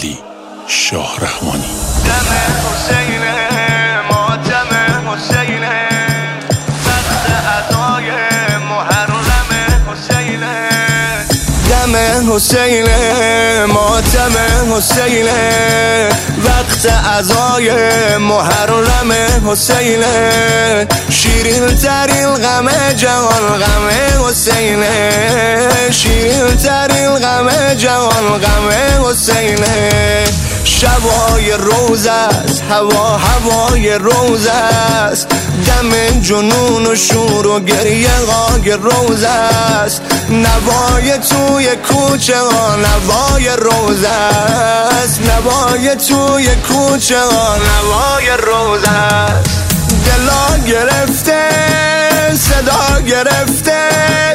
علی شاهرحمانی. دم حسین ماتم حسین وقت ادای محرم حسین. دم حسین ماتم حسین وقت ازای محرم حسین. شیرین ترین غم جهان غم حسین. شیرین ترین غم جهان غم حسین. شبای روز است هوای روز است. دم جنون و شور و گریه غاگ روز است. نوای توی کوچه ها نوای روز است. نوای توی کوچه ها نوای روز است. دلا گرفته صدا گرفته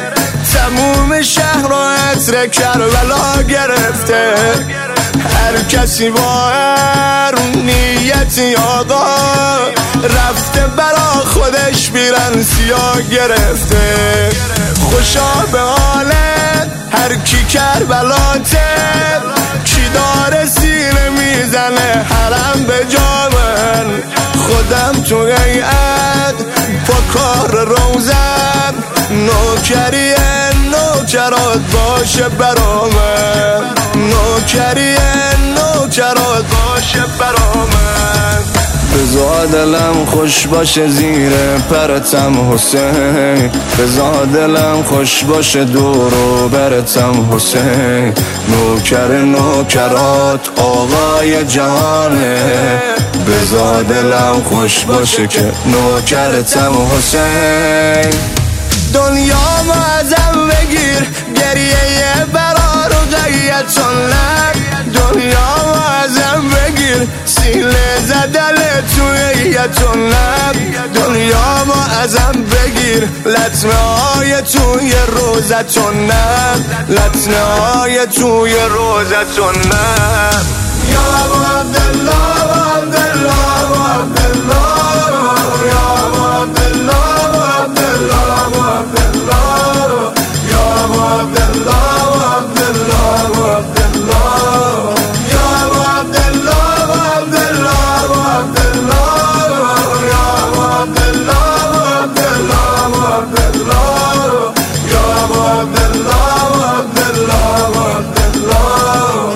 تموم شهر و عطر کربلا گرفته. هر کسی با هر نیتی آقا رفته برا خودش بیرن سیاه گرفته. خوشا به حالت هر کی کربلاته کی داره سینه میزنه حرم به جا من. خودم تو هیئت با کار روزم نوکری نوکرات باشه برا من. نوکری نوکرات باشه برا من. بذار دلم خوش باشه زیر پرتم حسین. بذار دلم خوش باشه دور و برتم حسین. نوکر نوکرات آقای جهانه. بذار دلم خوش باشه که نوکرتم حسین. دنیا ما ازم بگیر گریه برا رقیتون لب. دنیا ما ازم بگیر سینه زدل توی یتون لب. دنیا ما ازم بگیر لطمه های توی روزتون لب. لطمه های توی روزتون لب. یا عبدالله عبدالله عبدالله یا عبدالله عبدالله عبدالله یا عبدالله عبدالله عبدالله یا عبدالله عبدالله عبدالله یا عبدالله عبدالله عبدالله یا عبدالله عبدالله عبدالله.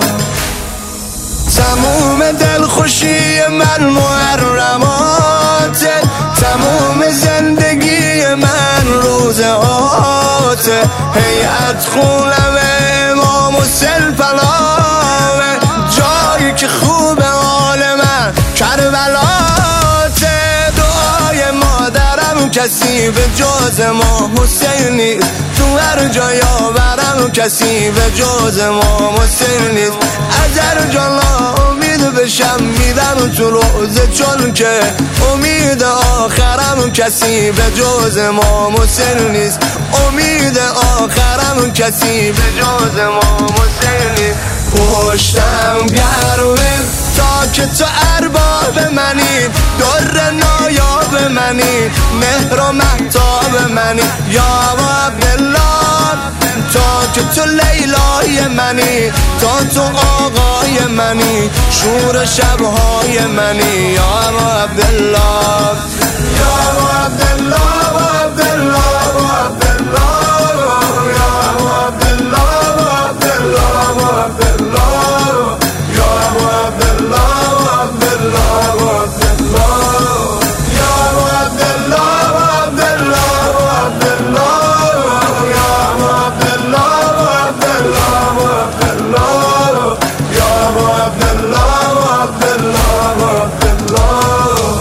تموم دلخوشی من محرمات. تموم زندگی من روزهات. هیئت خونم امام حسین پناهه. جایی که خوب حال من کربلات. دعای مادرم کسی به جز ما حسین نیست. تو هر جای آورم کسی به جز ما حسین نیست. اگر جانا امید بشم میدم تو روزه چون که امید آخرم کسی به جز ما حسین نیست. امید آخرم کسی به جز ما حسین نیست. پشتم گرمه تا که تو ارباب منی. در نایاب منی مهر و مهتاب منی. یا عبدالله تا که تو لیلای منی. تا تو آقای منی شور شبهای منی. یا عبدالله یا عبدالله عبدالله عبدالله یا عبدالله عبدالله عبدالله یا عبدالله عبدالله عبدالله یا عبدالله عبدالله عبدالله یا عبدالله عبدالله عبدالله یا عبدالله عبدالله عبدالله.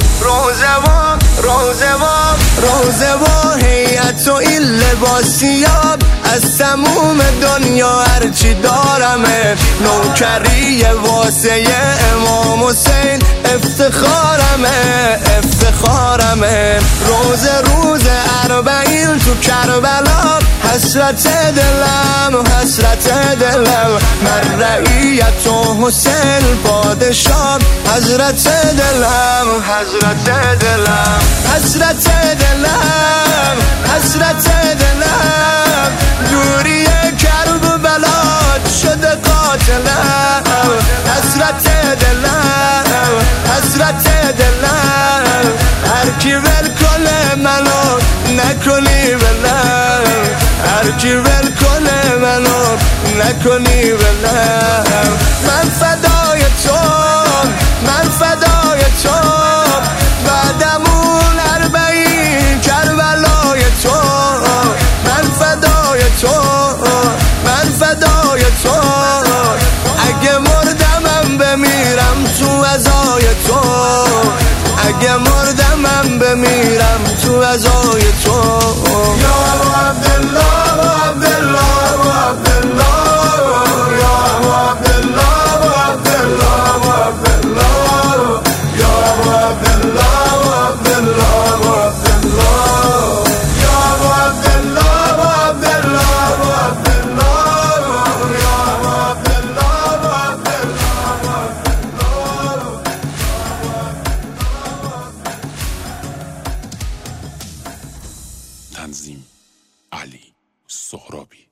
روزه و هیئت و این لباسیاب از تموم دنیا هرچی دارمه. نوکری واسه امام حسین افتخارمه افتخارمه. روز اربعین تو کربلا حسرت دلم حسرت دلم. من رعیت و حسین پادشاه حضرت دلم حضرت دلم حسرت دلم حسرت دلم. دوری کرب و بلاد شده قاتلم. کی ول کنه منو نکنی ولم من فدای تو من فدای تو بعدمون 40 کربلای تو من فدای تو من فدای تو اگه مردمم بمیرم تو عزای تو اگه مردمم بمیرم تو عزای تو یا ابو عبدالله ابو عبدالله ابو عبدالله یا ابو عبدالله ابو عبدالله ابو عبدالله یا ابو عبدالله ابو عبدالله ابو عبدالله یا ابو عبدالله ابو عبدالله ابو عبدالله یا ابو عبدالله ابو عبدالله تنظیم علی سهرابی.